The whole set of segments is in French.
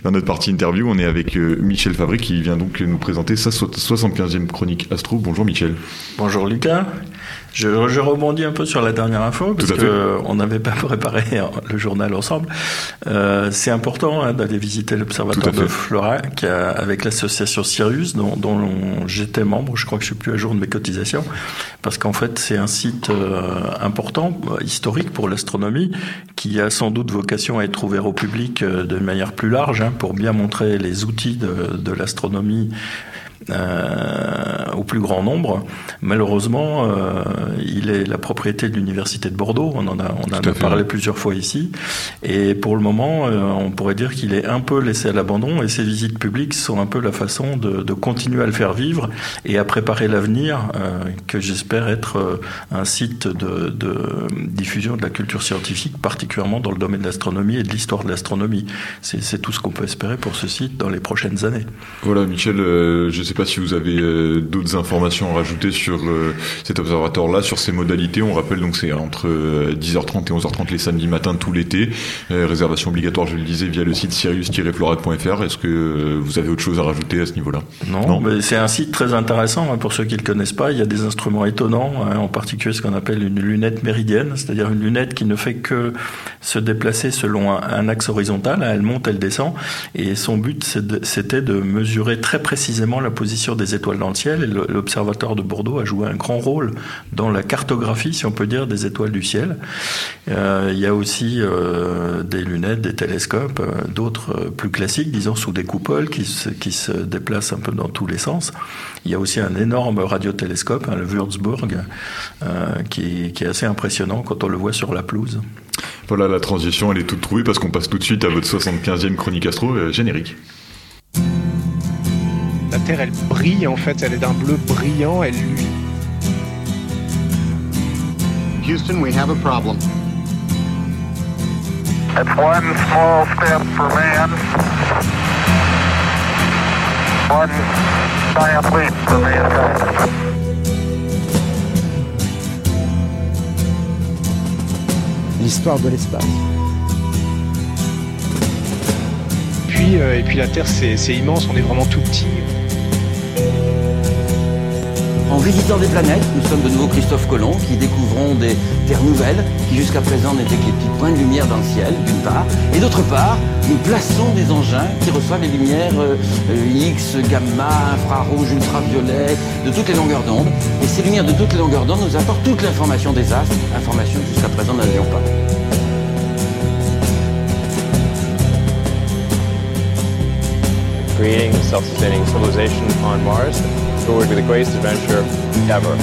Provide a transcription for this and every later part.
Dans notre partie interview, on est avec Michel Fabry qui vient donc nous présenter sa 75e chronique Astro. Bonjour Michel. Bonjour Lucas. Je rebondis un peu sur la dernière info parce qu'on n'avait pas préparé le journal ensemble. C'est important d'aller visiter l'observatoire de Florac avec l'association Sirius dont j'étais membre. Je crois que je suis plus à jour de mes cotisations parce qu'en fait c'est un site important, historique pour l'astronomie, qui a sans doute vocation à être ouvert au public de manière plus large pour bien montrer les outils de l'astronomie au plus grand nombre. Malheureusement, il est la propriété de l'université de Bordeaux. On en a parlé plusieurs fois ici. Et pour le moment, on pourrait dire qu'il est un peu laissé à l'abandon. Et ces visites publiques sont un peu la façon de continuer à le faire vivre et à préparer l'avenir, que j'espère être un site de diffusion de la culture scientifique, particulièrement dans le domaine de l'astronomie et de l'histoire de l'astronomie. C'est tout ce qu'on peut espérer pour ce site dans les prochaines années. Voilà, Michel, je ne sais pas si vous avez d'autres informations à rajouter sur cet observatoire-là, sur ses modalités. On rappelle donc c'est entre 10h30 et 11h30 les samedis matins tout l'été. Réservation obligatoire, je le disais, via le site sirius-florac.fr. Est-ce que vous avez autre chose à rajouter à ce niveau-là ? Non, mais c'est un site très intéressant pour ceux qui le connaissent pas. Il y a des instruments étonnants, en particulier ce qu'on appelle une lunette méridienne, c'est-à-dire une lunette qui ne fait que se déplacer selon un axe horizontal. Elle monte, elle descend, et son but c'était de mesurer très précisément la position des étoiles dans le ciel, et l'observatoire de Bordeaux a joué un grand rôle dans la cartographie, si on peut dire, des étoiles du ciel. Il y a aussi des lunettes, des télescopes, d'autres plus classiques, disons sous des coupoles qui se déplacent un peu dans tous les sens. Il y a aussi un énorme radiotélescope, le Würzburg, qui est assez impressionnant quand on le voit sur la pelouse. Voilà, la transition elle est toute trouvée parce qu'on passe tout de suite à votre 75e chronique astro, générique. La Terre, elle brille, en fait, elle est d'un bleu brillant, elle luit. Houston, we have a problem. It's one small step for man, one giant leap for mankind. L'histoire de l'espace. Et puis la Terre, c'est immense, on est vraiment tout petit. En visitant des planètes, nous sommes de nouveau Christophe Colomb qui découvrons des terres nouvelles qui jusqu'à présent n'étaient que les petits points de lumière dans le ciel, d'une part. Et d'autre part, nous plaçons des engins qui reçoivent les lumières X, gamma, infrarouge, ultraviolet, de toutes les longueurs d'onde. Et ces lumières de toutes les longueurs d'onde nous apportent toute l'information des astres, information que jusqu'à présent nous n'avions pas. Creating a self-sustaining civilization on Mars, it would be the greatest adventure ever.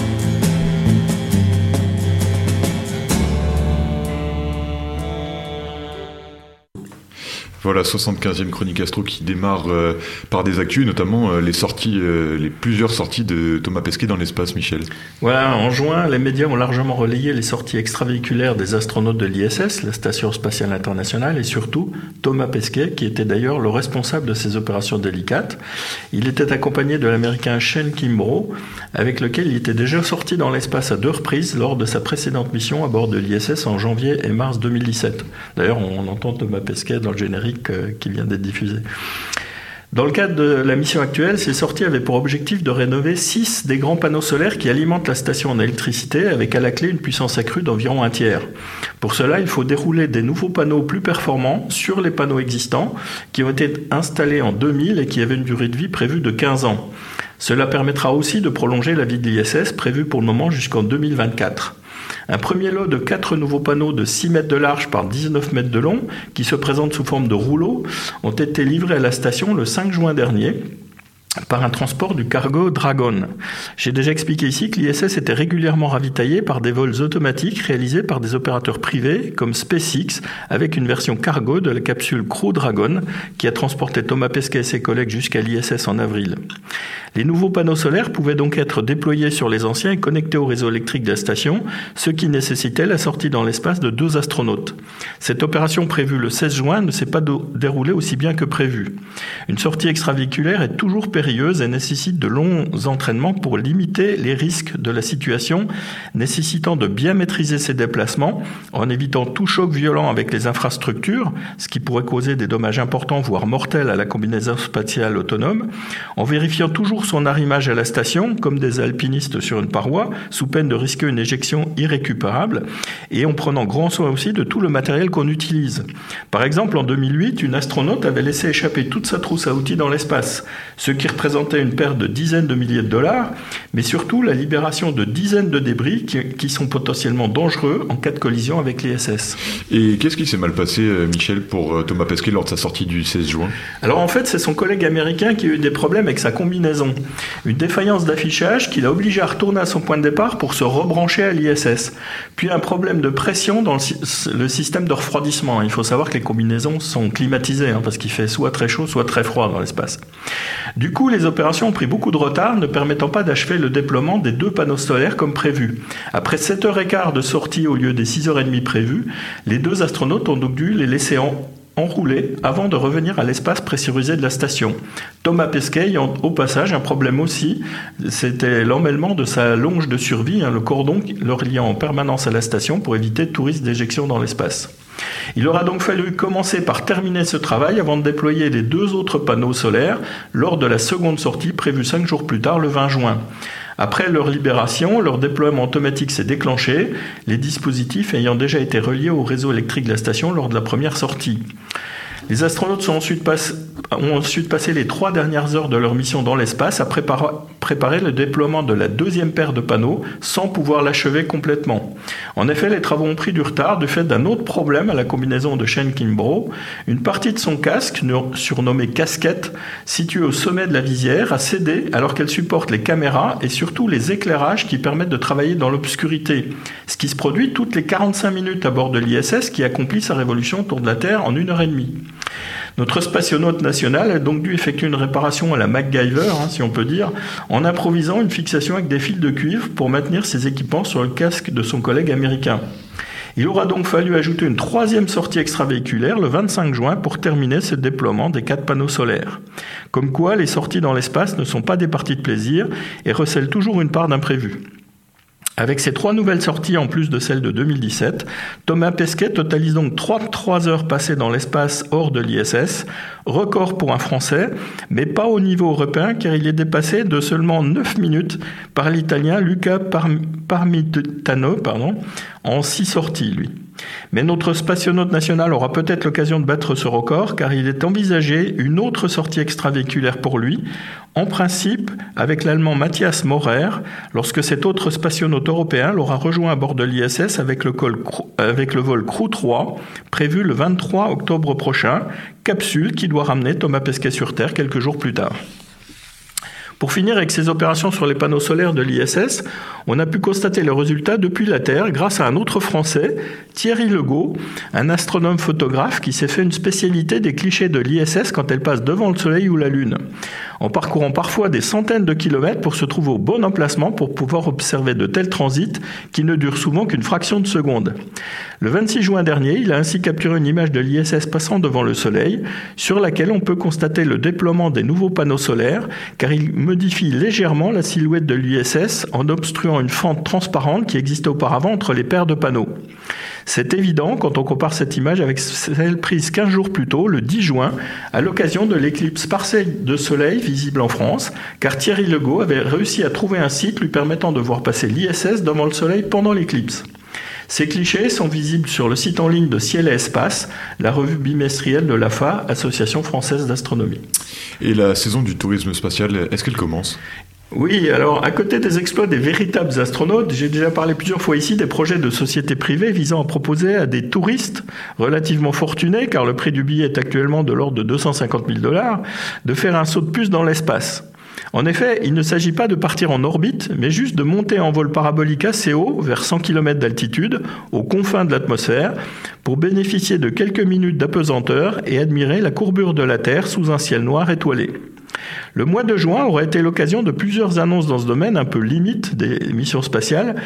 Voilà, 75e chronique astro qui démarre par des actus, notamment les plusieurs sorties de Thomas Pesquet dans l'espace, Michel. Voilà, en juin, les médias ont largement relayé les sorties extravéhiculaires des astronautes de l'ISS, la Station Spatiale Internationale, et surtout Thomas Pesquet, qui était d'ailleurs le responsable de ces opérations délicates. Il était accompagné de l'Américain Shane Kimbrough, avec lequel il était déjà sorti dans l'espace à 2 reprises lors de sa précédente mission à bord de l'ISS en janvier et mars 2017. D'ailleurs, on entend Thomas Pesquet dans le générique qui vient d'être diffusé. Dans le cadre de la mission actuelle, ces sorties avaient pour objectif de rénover 6 des grands panneaux solaires qui alimentent la station en électricité, avec à la clé une puissance accrue d'environ 1/3. Pour cela, il faut dérouler des nouveaux panneaux plus performants sur les panneaux existants qui ont été installés en 2000 et qui avaient une durée de vie prévue de 15 ans. Cela permettra aussi de prolonger la vie de l'ISS, prévue pour le moment jusqu'en 2024. Un premier lot de 4 nouveaux panneaux de 6 mètres de large par 19 mètres de long, qui se présentent sous forme de rouleaux, ont été livrés à la station le 5 juin dernier par un transport du cargo Dragon. J'ai déjà expliqué ici que l'ISS était régulièrement ravitaillé par des vols automatiques réalisés par des opérateurs privés comme SpaceX, avec une version cargo de la capsule Crew Dragon qui a transporté Thomas Pesquet et ses collègues jusqu'à l'ISS en avril. Les nouveaux panneaux solaires pouvaient donc être déployés sur les anciens et connectés au réseau électrique de la station, ce qui nécessitait la sortie dans l'espace de 2 astronautes. Cette opération prévue le 16 juin ne s'est pas déroulée aussi bien que prévu. Une sortie extravéhiculaire est toujours périmée périlleuse et nécessite de longs entraînements pour limiter les risques de la situation, nécessitant de bien maîtriser ses déplacements en évitant tout choc violent avec les infrastructures, ce qui pourrait causer des dommages importants, voire mortels à la combinaison spatiale autonome, en vérifiant toujours son arrimage à la station, comme des alpinistes sur une paroi, sous peine de risquer une éjection irrécupérable, et en prenant grand soin aussi de tout le matériel qu'on utilise. Par exemple, en 2008, une astronaute avait laissé échapper toute sa trousse à outils dans l'espace, ce qui représentait une perte de dizaines de milliers de dollars, mais surtout la libération de dizaines de débris qui sont potentiellement dangereux en cas de collision avec l'ISS. Et qu'est-ce qui s'est mal passé, Michel, pour Thomas Pesquet lors de sa sortie du 16 juin ? Alors en fait, c'est son collègue américain qui a eu des problèmes avec sa combinaison. Une défaillance d'affichage qui l'a obligé à retourner à son point de départ pour se rebrancher à l'ISS. Puis un problème de pression dans le système de refroidissement. Il faut savoir que les combinaisons sont climatisées, parce qu'il fait soit très chaud, soit très froid dans l'espace. Du coup, les opérations ont pris beaucoup de retard, ne permettant pas d'achever le déploiement des 2 panneaux solaires comme prévu. Après 7h15 de sortie au lieu des 6h30 prévues, les 2 astronautes ont donc dû les laisser enrouler avant de revenir à l'espace pressurisé de la station. Thomas Pesquet ayant au passage un problème aussi, c'était l'emmêlement de sa longe de survie, le cordon le reliant en permanence à la station pour éviter tout risque d'éjection dans l'espace. Il aura donc fallu commencer par terminer ce travail avant de déployer les 2 autres panneaux solaires lors de la seconde sortie prévue 5 jours plus tard, le 20 juin. Après leur libération, leur déploiement automatique s'est déclenché, les dispositifs ayant déjà été reliés au réseau électrique de la station lors de la première sortie. Les astronautes ont ensuite passé les 3 dernières heures de leur mission dans l'espace à préparer le déploiement de la 2e paire de panneaux sans pouvoir l'achever complètement. En effet, les travaux ont pris du retard du fait d'un autre problème à la combinaison de Shane Kimbrough. Une partie de son casque, surnommée casquette, située au sommet de la visière, a cédé alors qu'elle supporte les caméras et surtout les éclairages qui permettent de travailler dans l'obscurité. Ce qui se produit toutes les 45 minutes à bord de l'ISS qui accomplit sa révolution autour de la Terre en 1h30. Notre spationaute national a donc dû effectuer une réparation à la MacGyver, si on peut dire, en improvisant une fixation avec des fils de cuivre pour maintenir ses équipements sur le casque de son collègue américain. Il aura donc fallu ajouter une 3e sortie extravéhiculaire le 25 juin pour terminer ce déploiement des 4 panneaux solaires. Comme quoi, les sorties dans l'espace ne sont pas des parties de plaisir et recèlent toujours une part d'imprévu. Avec ces 3 nouvelles sorties en plus de celles de 2017, Thomas Pesquet totalise donc 33 heures passées dans l'espace hors de l'ISS, record pour un Français, mais pas au niveau européen car il est dépassé de seulement 9 minutes par l'Italien Luca Parmitano, en 6 sorties lui. Mais notre spationaute national aura peut-être l'occasion de battre ce record car il est envisagé une autre sortie extravéhiculaire pour lui, en principe avec l'Allemand Matthias Maurer, lorsque cet autre spationaute européen l'aura rejoint à bord de l'ISS avec le vol Crew 3, prévu le 23 octobre prochain, capsule qui doit ramener Thomas Pesquet sur Terre quelques jours plus tard. Pour finir avec ces opérations sur les panneaux solaires de l'ISS, on a pu constater le résultat depuis la Terre grâce à un autre Français, Thierry Legault, un astronome photographe qui s'est fait une spécialité des clichés de l'ISS quand elle passe devant le Soleil ou la Lune, en parcourant parfois des centaines de kilomètres pour se trouver au bon emplacement pour pouvoir observer de tels transits qui ne durent souvent qu'une fraction de seconde. Le 26 juin dernier, il a ainsi capturé une image de l'ISS passant devant le Soleil, sur laquelle on peut constater le déploiement des nouveaux panneaux solaires, car il modifie légèrement la silhouette de l'ISS en obstruant une fente transparente qui existait auparavant entre les paires de panneaux. C'est évident quand on compare cette image avec celle prise 15 jours plus tôt, le 10 juin, à l'occasion de l'éclipse partielle de soleil visible en France, car Thierry Legault avait réussi à trouver un site lui permettant de voir passer l'ISS devant le soleil pendant l'éclipse. Ces clichés sont visibles sur le site en ligne de Ciel et Espace, la revue bimestrielle de l'AFA, Association française d'astronomie. Et la saison du tourisme spatial, est-ce qu'elle commence ? Oui, alors à côté des exploits des véritables astronautes, j'ai déjà parlé plusieurs fois ici des projets de sociétés privées visant à proposer à des touristes relativement fortunés, car le prix du billet est actuellement de l'ordre de 250 000 $, de faire un saut de puce dans l'espace. En effet, il ne s'agit pas de partir en orbite, mais juste de monter en vol parabolique assez haut, vers 100 km d'altitude, aux confins de l'atmosphère, pour bénéficier de quelques minutes d'apesanteur et admirer la courbure de la Terre sous un ciel noir étoilé. Le mois de juin aurait été l'occasion de plusieurs annonces dans ce domaine un peu limite des missions spatiales,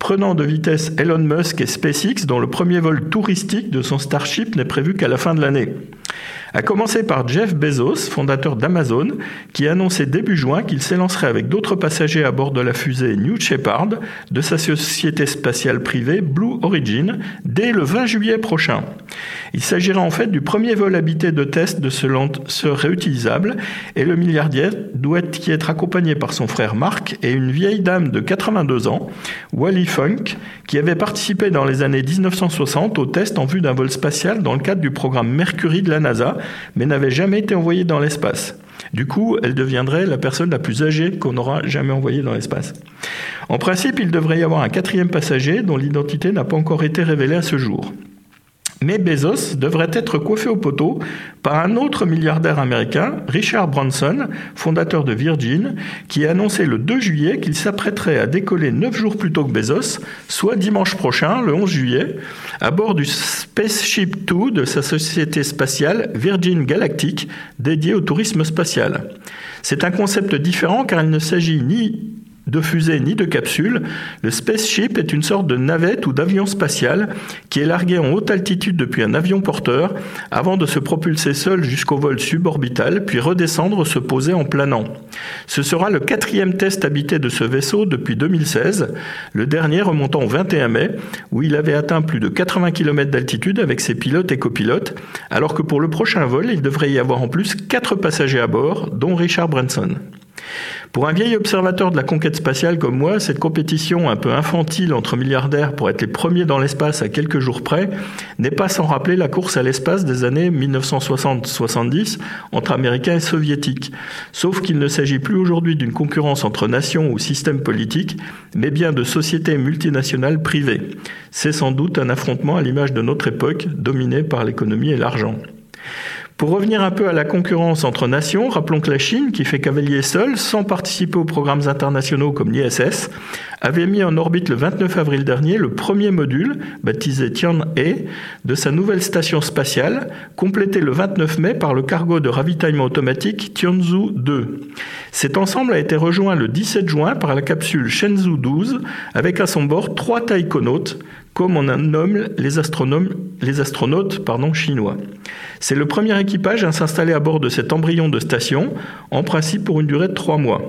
prenant de vitesse Elon Musk et SpaceX, dont le premier vol touristique de son Starship n'est prévu qu'à la fin de l'année. À commencer par Jeff Bezos, fondateur d'Amazon, qui a annoncé début juin qu'il s'élancerait avec d'autres passagers à bord de la fusée New Shepard de sa société spatiale privée Blue Origin dès le 20 juillet prochain. Il s'agira en fait du premier vol habité de test de ce lanceur réutilisable et le milliardaire doit y être accompagné par son frère Mark et une vieille dame de 82 ans, Wally Funk, qui avait participé dans les années 1960 au test en vue d'un vol spatial dans le cadre du programme Mercury de la NASA, mais n'avait jamais été envoyée dans l'espace. Du coup, elle deviendrait la personne la plus âgée qu'on n'aura jamais envoyée dans l'espace. En principe, il devrait y avoir un 4e passager dont l'identité n'a pas encore été révélée à ce jour. Mais Bezos devrait être coiffé au poteau par un autre milliardaire américain, Richard Branson, fondateur de Virgin, qui a annoncé le 2 juillet qu'il s'apprêterait à décoller 9 jours plus tôt que Bezos, soit dimanche prochain, le 11 juillet, à bord du Spaceship 2 de sa société spatiale Virgin Galactic, dédiée au tourisme spatial. C'est un concept différent car il ne s'agit ni de fusée ni de capsule. Le Spaceship est une sorte de navette ou d'avion spatial qui est largué en haute altitude depuis un avion porteur avant de se propulser seul jusqu'au vol suborbital puis redescendre se poser en planant. Ce sera le 4e test habité de ce vaisseau depuis 2016, le dernier remontant au 21 mai où il avait atteint plus de 80 km d'altitude avec ses pilotes et copilotes, alors que pour le prochain vol, il devrait y avoir en plus 4 passagers à bord, dont Richard Branson. Pour un vieil observateur de la conquête spatiale comme moi, cette compétition un peu infantile entre milliardaires pour être les premiers dans l'espace à quelques jours près n'est pas sans rappeler la course à l'espace des années 1960-70 entre Américains et Soviétiques. Sauf qu'il ne s'agit plus aujourd'hui d'une concurrence entre nations ou systèmes politiques, mais bien de sociétés multinationales privées. C'est sans doute un affrontement à l'image de notre époque, dominé par l'économie et l'argent. Pour revenir un peu à la concurrence entre nations, rappelons que la Chine, qui fait cavalier seule, sans participer aux programmes internationaux comme l'ISS, avait mis en orbite le 29 avril dernier le premier module, baptisé Tianhe, de sa nouvelle station spatiale, complété le 29 mai par le cargo de ravitaillement automatique Tianzhou 2. Cet ensemble a été rejoint le 17 juin par la capsule Shenzhou 12, avec à son bord 3 taïkonautes, comme on en nomme les astronautes chinois. C'est le premier équipage à s'installer à bord de cet embryon de station, en principe pour une durée de 3 mois.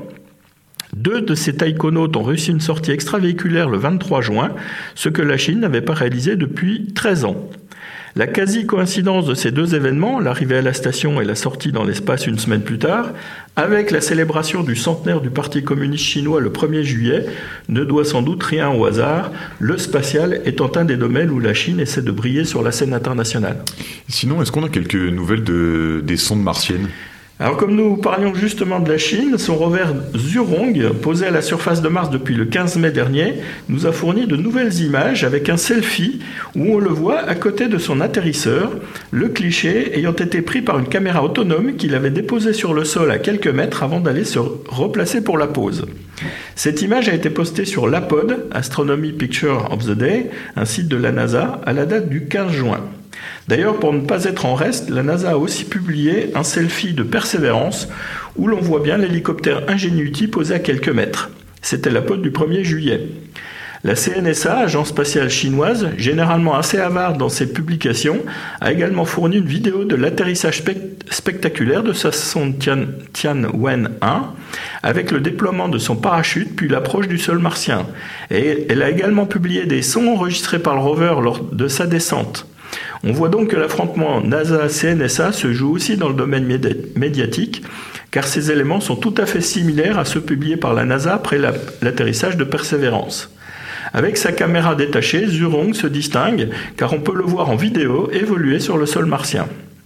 2 de ces taïkonautes ont réussi une sortie extravéhiculaire le 23 juin, ce que la Chine n'avait pas réalisé depuis 13 ans. La quasi-coïncidence de ces 2 événements, l'arrivée à la station et la sortie dans l'espace une semaine plus tard, avec la célébration du centenaire du Parti communiste chinois le 1er juillet, ne doit sans doute rien au hasard, le spatial étant un des domaines où la Chine essaie de briller sur la scène internationale. Sinon, est-ce qu'on a quelques nouvelles des sondes martiennes ? Alors comme nous parlions justement de la Chine, son rover Zhurong, posé à la surface de Mars depuis le 15 mai dernier, nous a fourni de nouvelles images avec un selfie où on le voit à côté de son atterrisseur, le cliché ayant été pris par une caméra autonome qu'il avait déposée sur le sol à quelques mètres avant d'aller se replacer pour la pose. Cette image a été postée sur l'APOD, Astronomy Picture of the Day, un site de la NASA, à la date du 15 juin. D'ailleurs, pour ne pas être en reste, la NASA a aussi publié un selfie de Perseverance où l'on voit bien l'hélicoptère Ingenuity posé à quelques mètres. C'était la POD du 1er juillet. La CNSA, agence spatiale chinoise, généralement assez avare dans ses publications, a également fourni une vidéo de l'atterrissage spectaculaire de sa sonde Tianwen 1, avec le déploiement de son parachute puis l'approche du sol martien. Et elle a également publié des sons enregistrés par le rover lors de sa descente. On voit donc que l'affrontement NASA-CNSA se joue aussi dans le domaine médiatique, car ces éléments sont tout à fait similaires à ceux publiés par la NASA après l'atterrissage de Perseverance. Avec sa caméra détachée, Zhurong se distingue, car on peut le voir en vidéo évoluer sur le sol martien.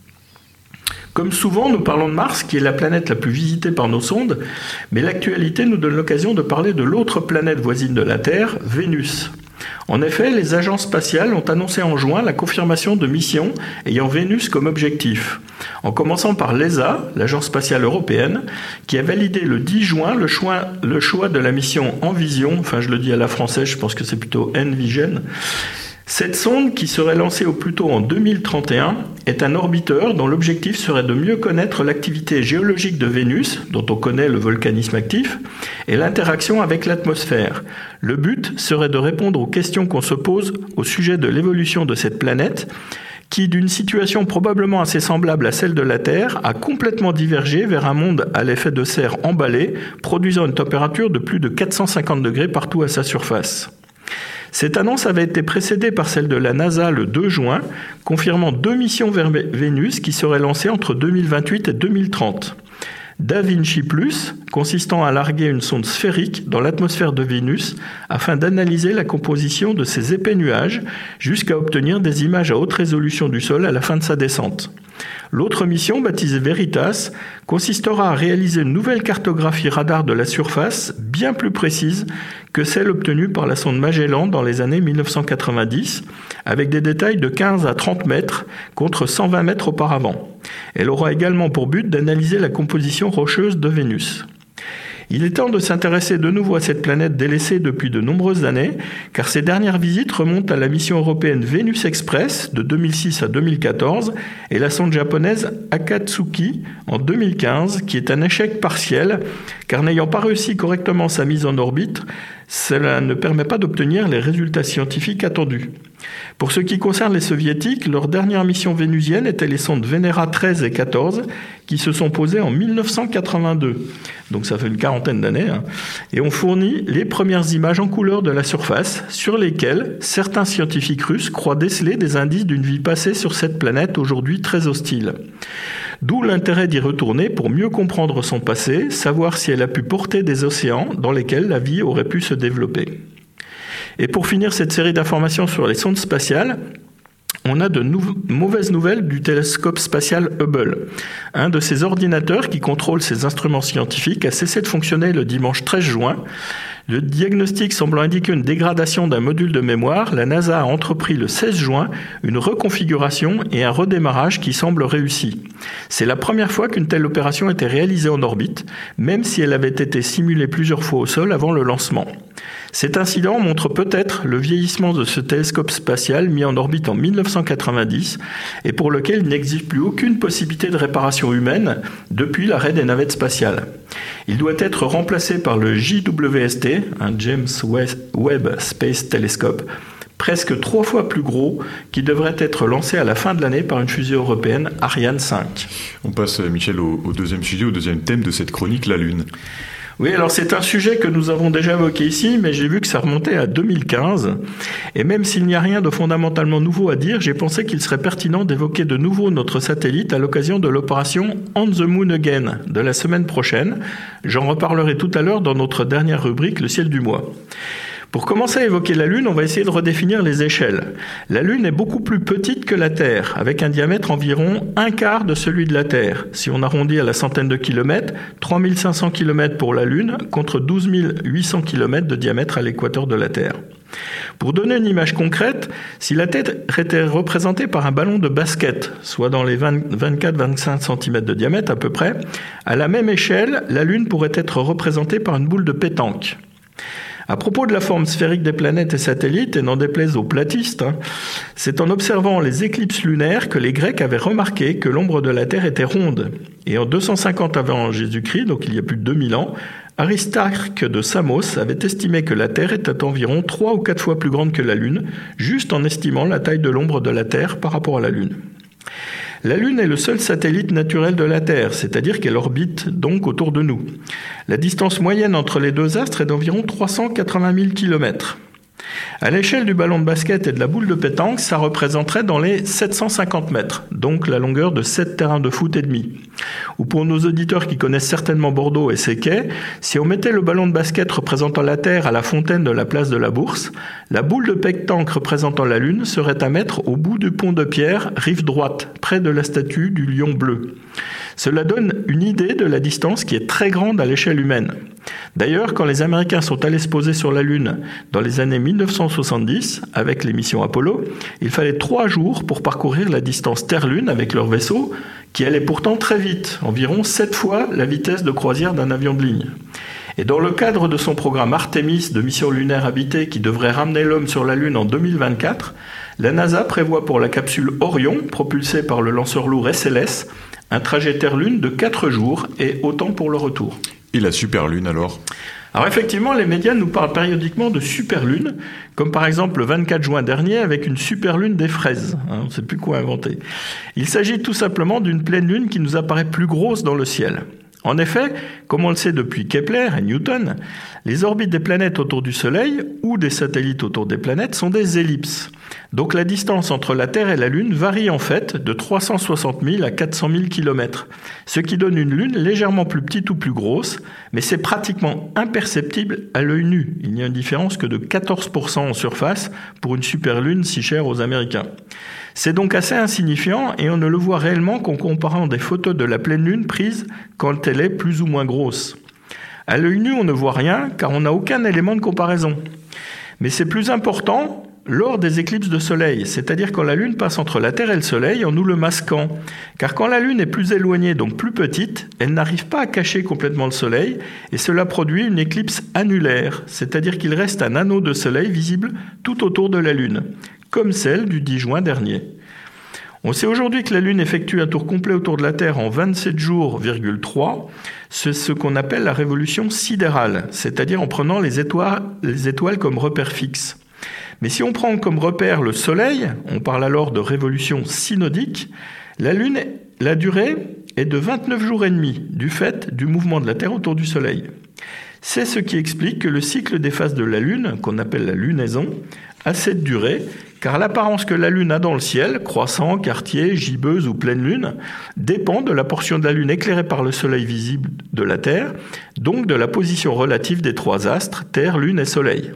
Comme souvent, nous parlons de Mars, qui est la planète la plus visitée par nos sondes, mais l'actualité nous donne l'occasion de parler de l'autre planète voisine de la Terre, Vénus. En effet, les agences spatiales ont annoncé en juin la confirmation de missions ayant Vénus comme objectif. En commençant par l'ESA, l'agence spatiale européenne, qui a validé le 10 juin le choix de la mission Envision, enfin je le dis à la française, je pense que c'est plutôt Envision, Cette sonde, qui serait lancée au plus tôt en 2031, est un orbiteur dont l'objectif serait de mieux connaître l'activité géologique de Vénus, dont on connaît le volcanisme actif, et l'interaction avec l'atmosphère. Le but serait de répondre aux questions qu'on se pose au sujet de l'évolution de cette planète, qui, d'une situation probablement assez semblable à celle de la Terre, a complètement divergé vers un monde à l'effet de serre emballé, produisant une température de plus de 450 degrés partout à sa surface. Cette annonce avait été précédée par celle de la NASA le 2 juin, confirmant 2 missions vers Vénus qui seraient lancées entre 2028 et 2030. Da Vinci Plus, consistant à larguer une sonde sphérique dans l'atmosphère de Vénus afin d'analyser la composition de ces épais nuages jusqu'à obtenir des images à haute résolution du sol à la fin de sa descente. L'autre mission, baptisée Veritas, consistera à réaliser une nouvelle cartographie radar de la surface bien plus précise que celle obtenue par la sonde Magellan dans les années 1990, avec des détails de 15 à 30 mètres contre 120 mètres auparavant. Elle aura également pour but d'analyser la composition rocheuse de Vénus. Il est temps de s'intéresser de nouveau à cette planète délaissée depuis de nombreuses années, car ses dernières visites remontent à la mission européenne Venus Express de 2006 à 2014 et la sonde japonaise Akatsuki en 2015, qui est un échec partiel, car n'ayant pas réussi correctement sa mise en orbite, cela ne permet pas d'obtenir les résultats scientifiques attendus. Pour ce qui concerne les soviétiques, leur dernière mission vénusienne était les sondes Venera 13 et 14 qui se sont posées en 1982. Donc ça fait une quarantaine d'années. Et ont fourni les premières images en couleur de la surface sur lesquelles certains scientifiques russes croient déceler des indices d'une vie passée sur cette planète aujourd'hui très hostile. D'où l'intérêt d'y retourner pour mieux comprendre son passé, savoir si elle a pu porter des océans dans lesquels la vie aurait pu se développer. Et pour finir cette série d'informations sur les sondes spatiales, on a de mauvaises nouvelles du télescope spatial Hubble. Un de ces ordinateurs qui contrôle ces instruments scientifiques a cessé de fonctionner le dimanche 13 juin. Le diagnostic semblant indiquer une dégradation d'un module de mémoire, la NASA a entrepris le 16 juin une reconfiguration et un redémarrage qui semblent réussis. C'est la première fois qu'une telle opération était réalisée en orbite, même si elle avait été simulée plusieurs fois au sol avant le lancement. Cet incident montre peut-être le vieillissement de ce télescope spatial mis en orbite en 1990 et pour lequel il n'existe plus aucune possibilité de réparation humaine depuis l'arrêt des navettes spatiales. Il doit être remplacé par le JWST, un James Webb Space Telescope, presque 3 fois plus gros, qui devrait être lancé à la fin de l'année par une fusée européenne Ariane 5. On passe, Michel, au deuxième sujet, au deuxième thème de cette chronique, la Lune. Oui, alors c'est un sujet que nous avons déjà évoqué ici, mais j'ai vu que ça remontait à 2015. Et même s'il n'y a rien de fondamentalement nouveau à dire, j'ai pensé qu'il serait pertinent d'évoquer de nouveau notre satellite à l'occasion de l'opération On the Moon Again de la semaine prochaine. J'en reparlerai tout à l'heure dans notre dernière rubrique, le ciel du mois. Pour commencer à évoquer la Lune, on va essayer de redéfinir les échelles. La Lune est beaucoup plus petite que la Terre, avec un diamètre environ un quart de celui de la Terre. Si on arrondit à la centaine de kilomètres, 3500 km pour la Lune, contre 12 800 km de diamètre à l'équateur de la Terre. Pour donner une image concrète, si la Terre était représentée par un ballon de basket, soit dans les 24-25 cm de diamètre à peu près, à la même échelle, la Lune pourrait être représentée par une boule de pétanque. À propos de la forme sphérique des planètes et satellites, et n'en déplaise aux platistes, c'est en observant les éclipses lunaires que les Grecs avaient remarqué que l'ombre de la Terre était ronde. Et en 250 avant Jésus-Christ, donc il y a plus de 2000 ans, Aristarque de Samos avait estimé que la Terre était environ 3 ou 4 fois plus grande que la Lune, juste en estimant la taille de l'ombre de la Terre par rapport à la Lune. La Lune est le seul satellite naturel de la Terre, c'est-à-dire qu'elle orbite donc autour de nous. La distance moyenne entre les deux astres est d'environ 380 000 km. À l'échelle du ballon de basket et de la boule de pétanque, ça représenterait dans les 750 mètres, donc la longueur de 7 terrains de foot et demi. Ou pour nos auditeurs qui connaissent certainement Bordeaux et ses quais, si on mettait le ballon de basket représentant la Terre à la fontaine de la place de la Bourse, la boule de pétanque représentant la Lune serait à mettre au bout du pont de pierre, rive droite, près de la statue du lion bleu. Cela donne une idée de la distance qui est très grande à l'échelle humaine. D'ailleurs, quand les Américains sont allés se poser sur la Lune dans les années 1970, avec les missions Apollo, il fallait 3 jours pour parcourir la distance Terre-Lune avec leur vaisseau, qui allait pourtant très vite, environ 7 fois la vitesse de croisière d'un avion de ligne. Et dans le cadre de son programme Artemis de mission lunaire habitée qui devrait ramener l'homme sur la Lune en 2024, la NASA prévoit pour la capsule Orion, propulsée par le lanceur lourd SLS, un trajet Terre-Lune de 4 jours et autant pour le retour. Et la superlune alors ? Alors effectivement, les médias nous parlent périodiquement de superlune, comme par exemple le 24 juin dernier avec une superlune des fraises. On ne sait plus quoi inventer. Il s'agit tout simplement d'une pleine lune qui nous apparaît plus grosse dans le ciel. En effet, comme on le sait depuis Kepler et Newton, les orbites des planètes autour du Soleil ou des satellites autour des planètes sont des ellipses. Donc la distance entre la Terre et la Lune varie en fait de 360 000 à 400 000 km, ce qui donne une Lune légèrement plus petite ou plus grosse, mais c'est pratiquement imperceptible à l'œil nu. Il n'y a une différence que de 14% en surface pour une superlune si chère aux Américains. C'est donc assez insignifiant et on ne le voit réellement qu'en comparant des photos de la pleine lune prises quand elle est plus ou moins grosse. À l'œil nu, on ne voit rien car on n'a aucun élément de comparaison. Mais c'est plus important lors des éclipses de soleil, c'est-à-dire quand la lune passe entre la Terre et le soleil en nous le masquant. Car quand la lune est plus éloignée, donc plus petite, elle n'arrive pas à cacher complètement le soleil et cela produit une éclipse annulaire, c'est-à-dire qu'il reste un anneau de soleil visible tout autour de la lune, comme celle du 10 juin dernier. On sait aujourd'hui que la Lune effectue un tour complet autour de la Terre en 27 jours, c'est ce qu'on appelle la révolution sidérale, c'est-à-dire en prenant les étoiles comme repère fixe. Mais si on prend comme repère le Soleil, on parle alors de révolution synodique, la durée est de 29 jours et demi, du fait du mouvement de la Terre autour du Soleil. C'est ce qui explique que le cycle des phases de la Lune, qu'on appelle la lunaison, a cette durée, car l'apparence que la Lune a dans le ciel, croissant, quartier, gibbeuse ou pleine Lune, dépend de la portion de la Lune éclairée par le Soleil visible de la Terre, donc de la position relative des trois astres, Terre, Lune et Soleil.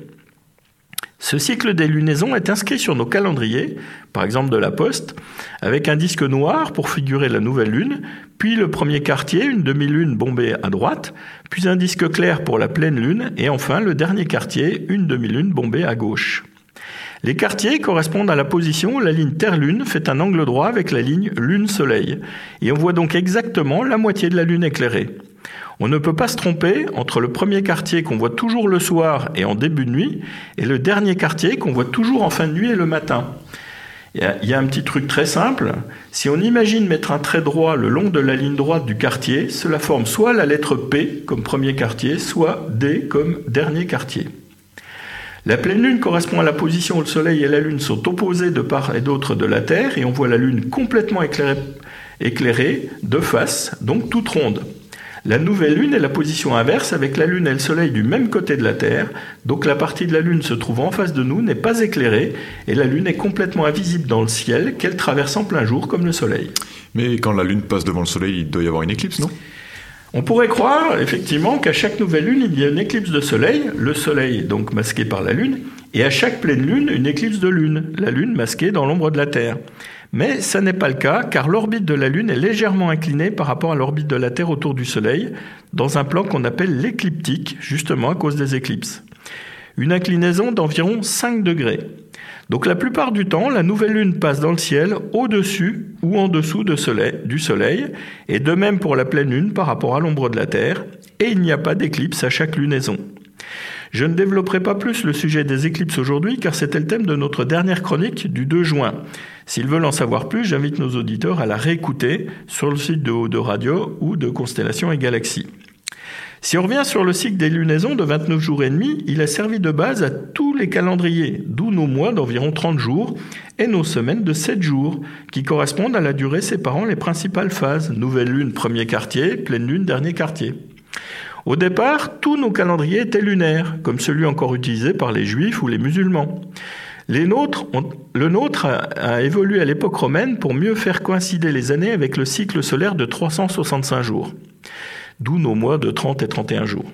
Ce cycle des lunaisons est inscrit sur nos calendriers, par exemple de la Poste, avec un disque noir pour figurer la nouvelle lune, puis le premier quartier, une demi-lune bombée à droite, puis un disque clair pour la pleine lune, et enfin le dernier quartier, une demi-lune bombée à gauche. Les quartiers correspondent à la position où la ligne Terre-Lune fait un angle droit avec la ligne Lune-Soleil, et on voit donc exactement la moitié de la Lune éclairée. On ne peut pas se tromper entre le premier quartier qu'on voit toujours le soir et en début de nuit et le dernier quartier qu'on voit toujours en fin de nuit et le matin. Il y a un petit truc très simple. Si on imagine mettre un trait droit le long de la ligne droite du quartier, cela forme soit la lettre P comme premier quartier, soit D comme dernier quartier. La pleine lune correspond à la position où le Soleil et la Lune sont opposés de part et d'autre de la Terre et on voit la Lune complètement éclairée de face, donc toute ronde. La nouvelle Lune est la position inverse avec la Lune et le Soleil du même côté de la Terre, donc la partie de la Lune se trouvant en face de nous n'est pas éclairée et la Lune est complètement invisible dans le ciel qu'elle traverse en plein jour comme le Soleil. Mais quand la Lune passe devant le Soleil, il doit y avoir une éclipse, non ? On pourrait croire effectivement qu'à chaque nouvelle Lune, il y a une éclipse de Soleil, le Soleil donc masqué par la Lune, et à chaque pleine Lune, une éclipse de Lune, la Lune masquée dans l'ombre de la Terre. Mais ça n'est pas le cas, car l'orbite de la Lune est légèrement inclinée par rapport à l'orbite de la Terre autour du Soleil, dans un plan qu'on appelle l'écliptique, justement à cause des éclipses. Une inclinaison d'environ 5 degrés. Donc la plupart du temps, la nouvelle Lune passe dans le ciel au-dessus ou en dessous du Soleil, et de même pour la pleine Lune par rapport à l'ombre de la Terre, et il n'y a pas d'éclipse à chaque lunaison. Je ne développerai pas plus le sujet des éclipses aujourd'hui, car c'était le thème de notre dernière chronique du 2 juin. S'ils veulent en savoir plus, j'invite nos auditeurs à la réécouter sur le site de O2 Radio ou de Constellations et Galaxies. Si on revient sur le cycle des lunaisons de 29 jours et demi, il a servi de base à tous les calendriers, d'où nos mois d'environ 30 jours et nos semaines de 7 jours, qui correspondent à la durée séparant les principales phases, nouvelle lune, premier quartier, pleine lune, dernier quartier. Au départ, tous nos calendriers étaient lunaires, comme celui encore utilisé par les juifs ou les musulmans. Le nôtre a évolué à l'époque romaine pour mieux faire coïncider les années avec le cycle solaire de 365 jours. D'où nos mois de 30 et 31 jours.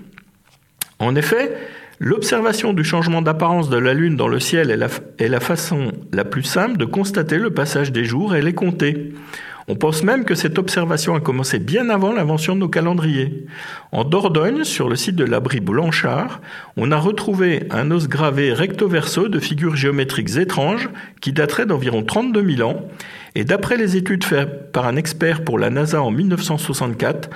En effet, l'observation du changement d'apparence de la Lune dans le ciel est la façon la plus simple de constater le passage des jours et les compter. On pense même que cette observation a commencé bien avant l'invention de nos calendriers. En Dordogne, sur le site de l'abri Blanchard, on a retrouvé un os gravé recto-verso de figures géométriques étranges qui dateraient d'environ 32 000 ans. Et d'après les études faites par un expert pour la NASA en 1964,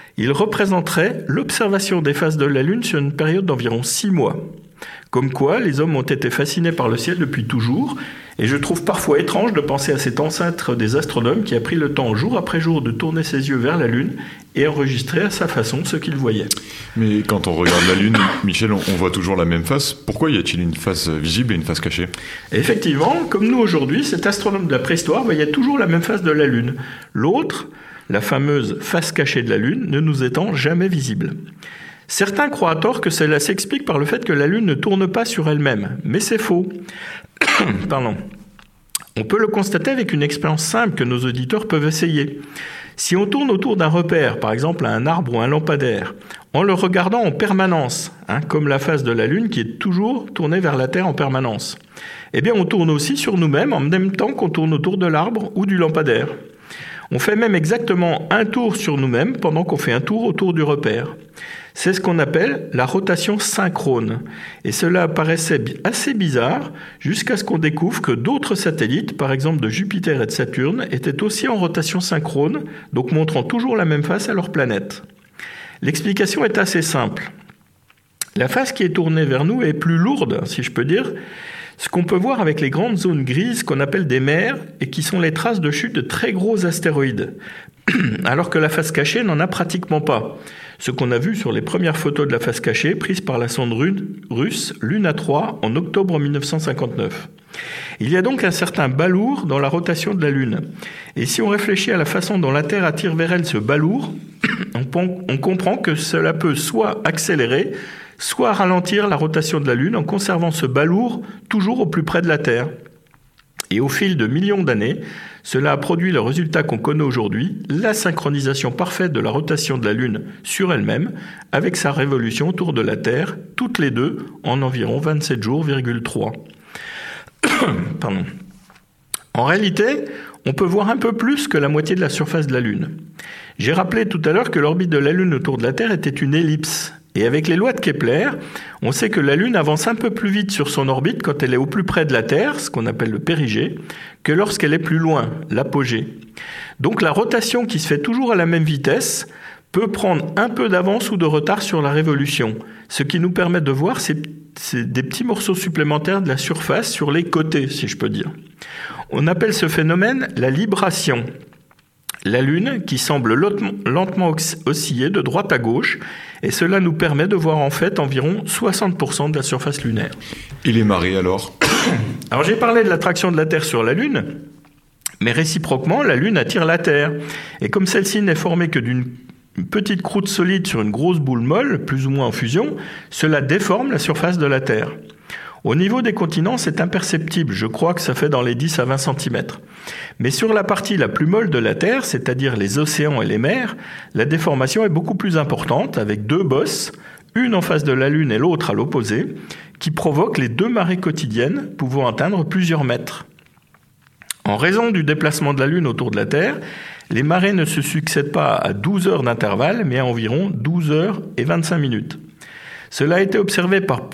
Il représenterait l'observation des phases de la Lune sur une période d'environ 6 mois. Comme quoi, les hommes ont été fascinés par le ciel depuis toujours, et je trouve parfois étrange de penser à cet ancêtre des astronomes qui a pris le temps jour après jour de tourner ses yeux vers la Lune et enregistrer à sa façon ce qu'il voyait. Mais quand on regarde la Lune, Michel, on voit toujours la même face. Pourquoi y a-t-il une face visible et une face cachée ? Et effectivement, comme nous aujourd'hui, cet astronome de la préhistoire voyait toujours la même face de la Lune. L'autre, la fameuse face cachée de la Lune, ne nous étant jamais visible. Certains croient à tort que cela s'explique par le fait que la Lune ne tourne pas sur elle-même, mais c'est faux. Pardon. On peut le constater avec une expérience simple que nos auditeurs peuvent essayer. Si on tourne autour d'un repère, par exemple un arbre ou un lampadaire, en le regardant en permanence, comme la face de la Lune qui est toujours tournée vers la Terre en permanence, eh bien on tourne aussi sur nous-mêmes en même temps qu'on tourne autour de l'arbre ou du lampadaire. On fait même exactement un tour sur nous-mêmes pendant qu'on fait un tour autour du repère. C'est ce qu'on appelle la rotation synchrone. Et cela paraissait assez bizarre jusqu'à ce qu'on découvre que d'autres satellites, par exemple de Jupiter et de Saturne, étaient aussi en rotation synchrone, donc montrant toujours la même face à leur planète. L'explication est assez simple. La face qui est tournée vers nous est plus lourde, si je peux dire, ce qu'on peut voir avec les grandes zones grises qu'on appelle des mers et qui sont les traces de chute de très gros astéroïdes, alors que la face cachée n'en a pratiquement pas. Ce qu'on a vu sur les premières photos de la face cachée prises par la sonde russe Luna 3 en octobre 1959. Il y a donc un certain balourd dans la rotation de la Lune. Et si on réfléchit à la façon dont la Terre attire vers elle ce balourd, on comprend que cela peut soit accélérer, soit ralentir la rotation de la Lune en conservant ce balourd toujours au plus près de la Terre. Et au fil de millions d'années, cela a produit le résultat qu'on connaît aujourd'hui, la synchronisation parfaite de la rotation de la Lune sur elle-même, avec sa révolution autour de la Terre, toutes les deux, en environ 27 jours,3. Pardon. En réalité, on peut voir un peu plus que la moitié de la surface de la Lune. J'ai rappelé tout à l'heure que l'orbite de la Lune autour de la Terre était une ellipse. Et avec les lois de Kepler, on sait que la Lune avance un peu plus vite sur son orbite quand elle est au plus près de la Terre, ce qu'on appelle le périgée, que lorsqu'elle est plus loin, l'apogée. Donc la rotation qui se fait toujours à la même vitesse peut prendre un peu d'avance ou de retard sur la révolution, ce qui nous permet de voir des petits morceaux supplémentaires de la surface sur les côtés, si je peux dire. On appelle ce phénomène la libration. La Lune qui semble lentement osciller de droite à gauche, et cela nous permet de voir en fait environ 60% de la surface lunaire. Et les marées alors ? Alors j'ai parlé de l'attraction de la Terre sur la Lune, mais réciproquement, la Lune attire la Terre. Et comme celle-ci n'est formée que d'une petite croûte solide sur une grosse boule molle, plus ou moins en fusion, cela déforme la surface de la Terre. Au niveau des continents, c'est imperceptible, je crois que ça fait dans les 10 à 20 cm. Mais sur la partie la plus molle de la Terre, c'est-à-dire les océans et les mers, la déformation est beaucoup plus importante, avec deux bosses, une en face de la Lune et l'autre à l'opposé, qui provoquent les deux marées quotidiennes, pouvant atteindre plusieurs mètres. En raison du déplacement de la Lune autour de la Terre, les marées ne se succèdent pas à 12 heures d'intervalle, mais à environ 12 heures et 25 minutes. Cela a été observé par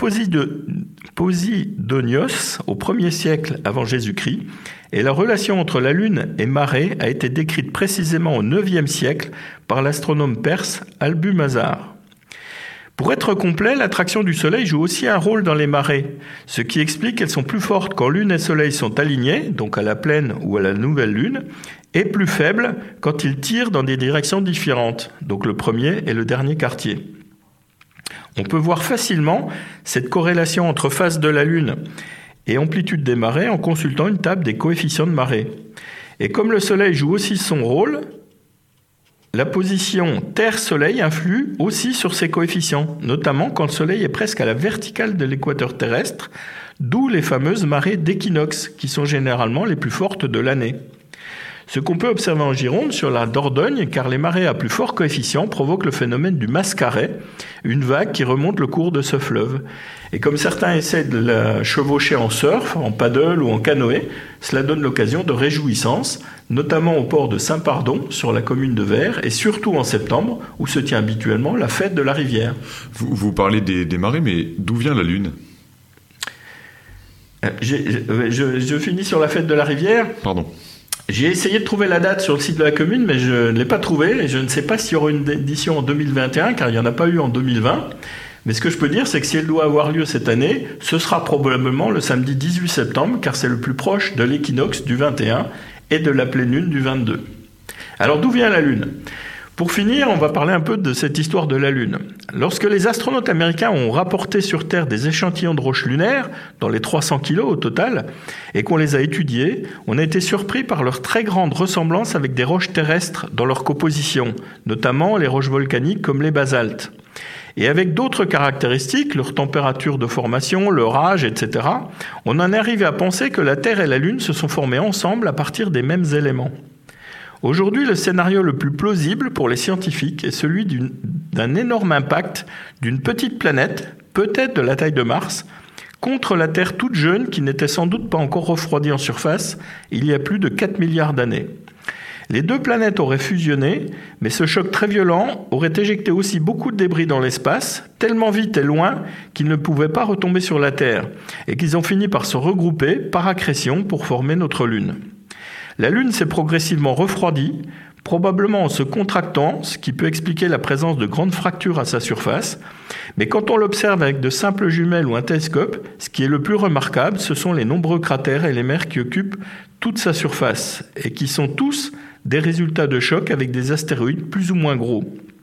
Posidonios au 1er siècle avant Jésus-Christ, et la relation entre la Lune et marée a été décrite précisément au 9e siècle par l'astronome perse Albumazar. Pour être complet, l'attraction du Soleil joue aussi un rôle dans les marées, ce qui explique qu'elles sont plus fortes quand Lune et Soleil sont alignés, donc à la pleine ou à la nouvelle Lune, et plus faibles quand ils tirent dans des directions différentes, donc le premier et le dernier quartier. On peut voir facilement cette corrélation entre phase de la Lune et amplitude des marées en consultant une table des coefficients de marée. Et comme le Soleil joue aussi son rôle, la position Terre-Soleil influe aussi sur ces coefficients, notamment quand le Soleil est presque à la verticale de l'équateur terrestre, d'où les fameuses marées d'équinoxe, qui sont généralement les plus fortes de l'année. Ce qu'on peut observer en Gironde sur la Dordogne, car les marées à plus fort coefficient provoquent le phénomène du mascaret, une vague qui remonte le cours de ce fleuve. Et comme certains essaient de la chevaucher en surf, en paddle ou en canoë, cela donne l'occasion de réjouissances, notamment au port de Saint-Pardon, sur la commune de Vers, et surtout en septembre, où se tient habituellement la fête de la rivière. Vous parlez des marées, mais d'où vient la Lune ? Je finis sur la fête de la rivière. Pardon. J'ai essayé de trouver la date sur le site de la commune, mais je ne l'ai pas trouvée et je ne sais pas s'il y aura une édition en 2021, car il n'y en a pas eu en 2020. Mais ce que je peux dire, c'est que si elle doit avoir lieu cette année, ce sera probablement le samedi 18 septembre, car c'est le plus proche de l'équinoxe du 21 et de la pleine lune du 22. Alors d'où vient la Lune ? Pour finir, on va parler un peu de cette histoire de la Lune. Lorsque les astronautes américains ont rapporté sur Terre des échantillons de roches lunaires, dans les 300 kilos au total, et qu'on les a étudiés, on a été surpris par leur très grande ressemblance avec des roches terrestres dans leur composition, notamment les roches volcaniques comme les basaltes. Et avec d'autres caractéristiques, leur température de formation, leur âge, etc., on en est arrivé à penser que la Terre et la Lune se sont formées ensemble à partir des mêmes éléments. Aujourd'hui, le scénario le plus plausible pour les scientifiques est celui d'un énorme impact d'une petite planète, peut-être de la taille de Mars, contre la Terre toute jeune qui n'était sans doute pas encore refroidie en surface il y a plus de 4 milliards d'années. Les deux planètes auraient fusionné, mais ce choc très violent aurait éjecté aussi beaucoup de débris dans l'espace, tellement vite et loin qu'ils ne pouvaient pas retomber sur la Terre, et qu'ils ont fini par se regrouper par accrétion pour former notre Lune. La Lune s'est progressivement refroidie, probablement en se contractant, ce qui peut expliquer la présence de grandes fractures à sa surface. Mais quand on l'observe avec de simples jumelles ou un télescope, ce qui est le plus remarquable, ce sont les nombreux cratères et les mers qui occupent toute sa surface et qui sont tous des résultats de chocs avec des astéroïdes plus ou moins gros.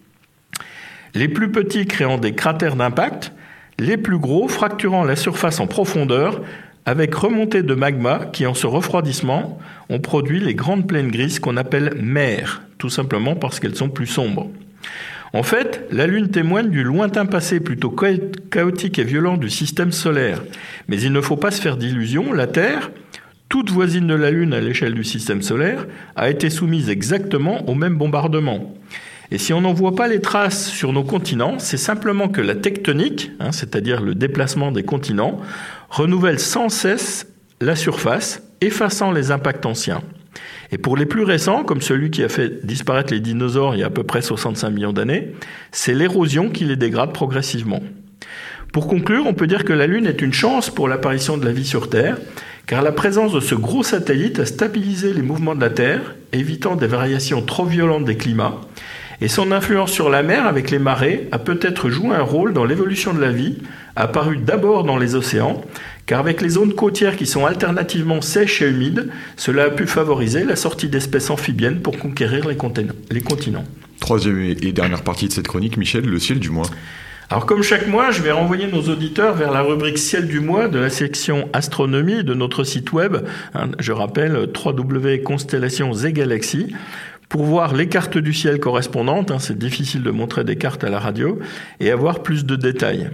Les plus petits créant des cratères d'impact, les plus gros fracturant la surface en profondeur, avec remontée de magma qui, en ce refroidissement, ont produit les grandes plaines grises qu'on appelle mers, tout simplement parce qu'elles sont plus sombres. En fait, la Lune témoigne du lointain passé plutôt chaotique et violent du système solaire. Mais il ne faut pas se faire d'illusions, la Terre, toute voisine de la Lune à l'échelle du système solaire, a été soumise exactement au même bombardement. Et si on n'en voit pas les traces sur nos continents, c'est simplement que la tectonique, c'est-à-dire le déplacement des continents, renouvelle sans cesse la surface, effaçant les impacts anciens. Et pour les plus récents, comme celui qui a fait disparaître les dinosaures il y a à peu près 65 millions d'années, c'est l'érosion qui les dégrade progressivement. Pour conclure, on peut dire que la Lune est une chance pour l'apparition de la vie sur Terre, car la présence de ce gros satellite a stabilisé les mouvements de la Terre, évitant des variations trop violentes des climats, et son influence sur la mer avec les marées a peut-être joué un rôle dans l'évolution de la vie, apparue d'abord dans les océans, car avec les zones côtières qui sont alternativement sèches et humides, cela a pu favoriser la sortie d'espèces amphibiennes pour conquérir les continents. Troisième et dernière partie de cette chronique, Michel, le ciel du mois. Alors comme chaque mois, je vais renvoyer nos auditeurs vers la rubrique Ciel du mois de la section Astronomie de notre site web, je rappelle www.constellations et galaxies, pour voir les cartes du ciel correspondantes, c'est difficile de montrer des cartes à la radio, et avoir plus de détails.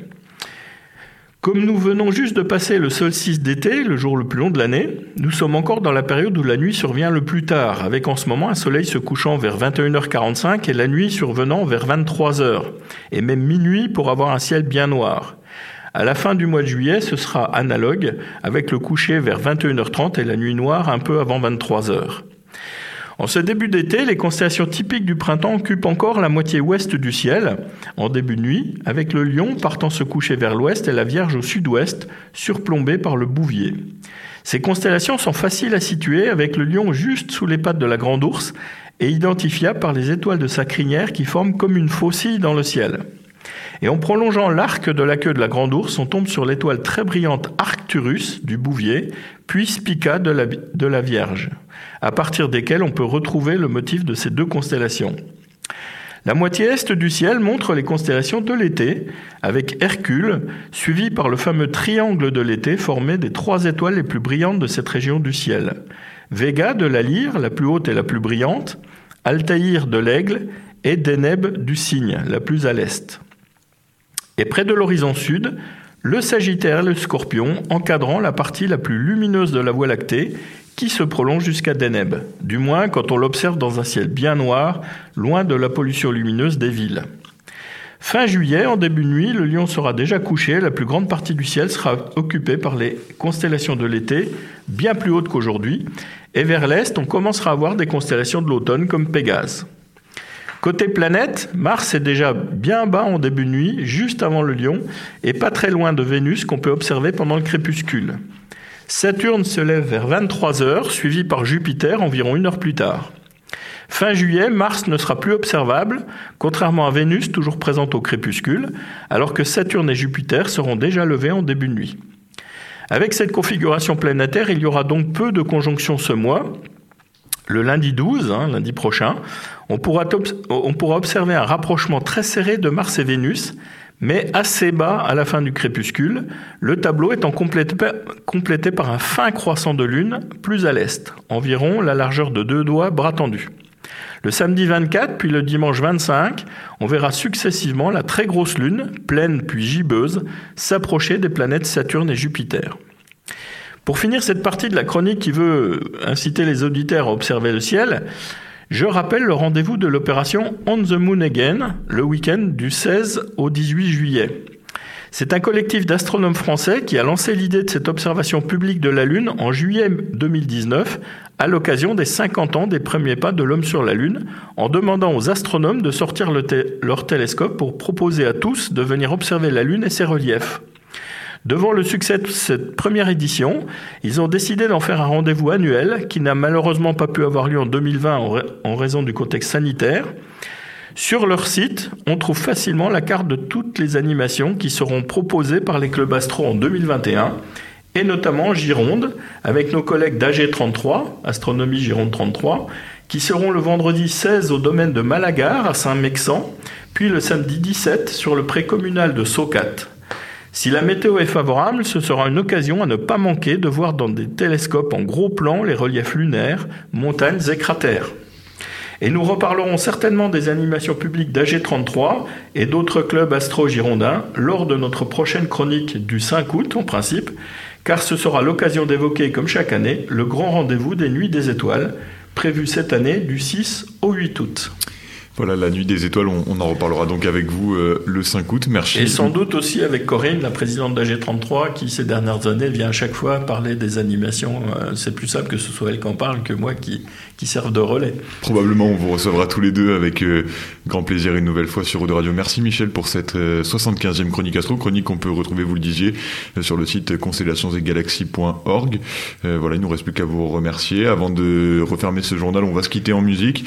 Comme nous venons juste de passer le solstice d'été, le jour le plus long de l'année, nous sommes encore dans la période où la nuit survient le plus tard, avec en ce moment un soleil se couchant vers 21h45 et la nuit survenant vers 23h, et même minuit pour avoir un ciel bien noir. À la fin du mois de juillet, ce sera analogue, avec le coucher vers 21h30 et la nuit noire un peu avant 23h. En ce début d'été, les constellations typiques du printemps occupent encore la moitié ouest du ciel, en début de nuit, avec le Lion partant se coucher vers l'ouest et la Vierge au sud-ouest, surplombée par le Bouvier. Ces constellations sont faciles à situer, avec le Lion juste sous les pattes de la Grande Ourse et identifiable par les étoiles de sa crinière qui forment comme une faucille dans le ciel. Et en prolongeant l'arc de la queue de la Grande Ourse, on tombe sur l'étoile très brillante Arcturus du Bouvier, puis Spica de la Vierge, à partir desquelles on peut retrouver le motif de ces deux constellations. La moitié est du ciel montre les constellations de l'été, avec Hercule, suivi par le fameux triangle de l'été formé des 3 étoiles les plus brillantes de cette région du ciel. Vega de la Lyre, la plus haute et la plus brillante, Altaïr de l'Aigle et Deneb du Cygne, la plus à l'est. Et près de l'horizon sud, le Sagittaire et le Scorpion encadrant la partie la plus lumineuse de la Voie lactée qui se prolonge jusqu'à Deneb, du moins quand on l'observe dans un ciel bien noir, loin de la pollution lumineuse des villes. Fin juillet, en début de nuit, le Lion sera déjà couché, la plus grande partie du ciel sera occupée par les constellations de l'été, bien plus hautes qu'aujourd'hui, et vers l'est, on commencera à voir des constellations de l'automne comme Pégase. Côté planète, Mars est déjà bien bas en début de nuit, juste avant le Lion, et pas très loin de Vénus qu'on peut observer pendant le crépuscule. Saturne se lève vers 23h, suivi par Jupiter environ 1 heure plus tard. Fin juillet, Mars ne sera plus observable, contrairement à Vénus, toujours présente au crépuscule, alors que Saturne et Jupiter seront déjà levés en début de nuit. Avec cette configuration planétaire, il y aura donc peu de conjonctions ce mois. Le lundi 12, lundi prochain, on pourra observer un rapprochement très serré de Mars et Vénus, mais assez bas à la fin du crépuscule, le tableau étant complété par un fin croissant de lune plus à l'est, environ la largeur de 2 doigts bras tendus. Le samedi 24 puis le dimanche 25, on verra successivement la très grosse lune, pleine puis gibbeuse, s'approcher des planètes Saturne et Jupiter. Pour finir cette partie de la chronique qui veut inciter les auditeurs à observer le ciel, je rappelle le rendez-vous de l'opération On the Moon Again, le week-end du 16 au 18 juillet. C'est un collectif d'astronomes français qui a lancé l'idée de cette observation publique de la Lune en juillet 2019, à l'occasion des 50 ans des premiers pas de l'homme sur la Lune, en demandant aux astronomes de sortir leur télescope pour proposer à tous de venir observer la Lune et ses reliefs. Devant le succès de cette première édition, ils ont décidé d'en faire un rendez-vous annuel qui n'a malheureusement pas pu avoir lieu en 2020 en raison du contexte sanitaire. Sur leur site, on trouve facilement la carte de toutes les animations qui seront proposées par les clubs astro en 2021, et notamment en Gironde, avec nos collègues d'AG33, Astronomie Gironde 33, qui seront le vendredi 16 au domaine de Malagar à Saint-Mexan, puis le samedi 17 sur le pré communal de Saucat. Si la météo est favorable, ce sera une occasion à ne pas manquer de voir dans des télescopes en gros plan les reliefs lunaires, montagnes et cratères. Et nous reparlerons certainement des animations publiques d'AG33 et d'autres clubs astro-girondins lors de notre prochaine chronique du 5 août en principe, car ce sera l'occasion d'évoquer, comme chaque année, le grand rendez-vous des Nuits des Étoiles, prévu cette année du 6 au 8 août. Voilà, la Nuit des Étoiles, on en reparlera donc avec vous le 5 août. Merci. Et sans doute aussi avec Corinne, la présidente d'AG33, qui ces dernières années vient à chaque fois parler des animations. C'est plus simple que ce soit elle qui en parle que moi qui serve de relais. Probablement, on vous recevra tous les deux avec grand plaisir une nouvelle fois sur Eau de Radio. Merci Michel pour cette 75e chronique astro, chronique qu'on peut retrouver, vous le disiez, sur le site constellationsetgalaxies.org. Voilà, il nous reste plus qu'à vous remercier. Avant de refermer ce journal, on va se quitter en musique